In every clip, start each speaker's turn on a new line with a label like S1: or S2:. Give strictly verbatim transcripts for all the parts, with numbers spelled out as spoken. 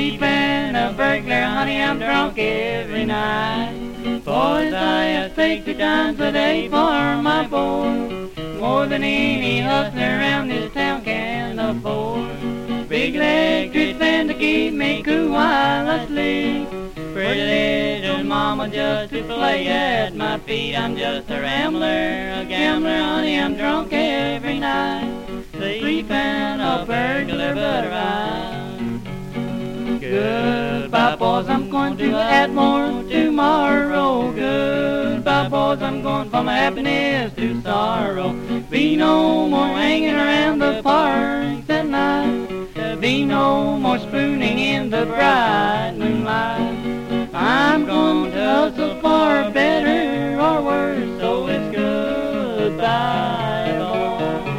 S1: thief and a burglar, honey, I'm drunk every night. Boys, I take two times a day for my board, more than any hustler around this town can afford. Big electric fan to keep me cool while I sleep. Pretty little mama just to play at my feet. I'm just a rambler, a gambler, honey, I'm drunk every night. Thief and a burglar, but around. Goodbye, boys, I'm going to Atmore tomorrow. Goodbye, boys, I'm going from happiness to sorrow. Be no more hanging around the parks at night. Be no more spooning in the bright moonlight. I'm going to hustle for better or worse, so it's goodbye, boys.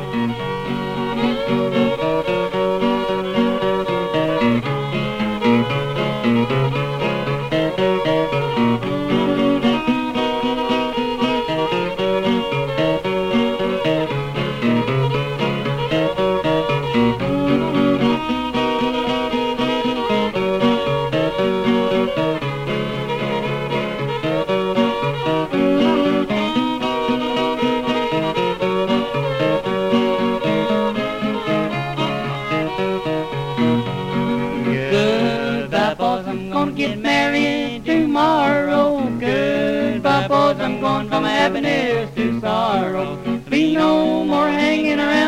S1: Get married tomorrow. Goodbye, boys, I'm going from happiness to sorrow. Be no more hanging around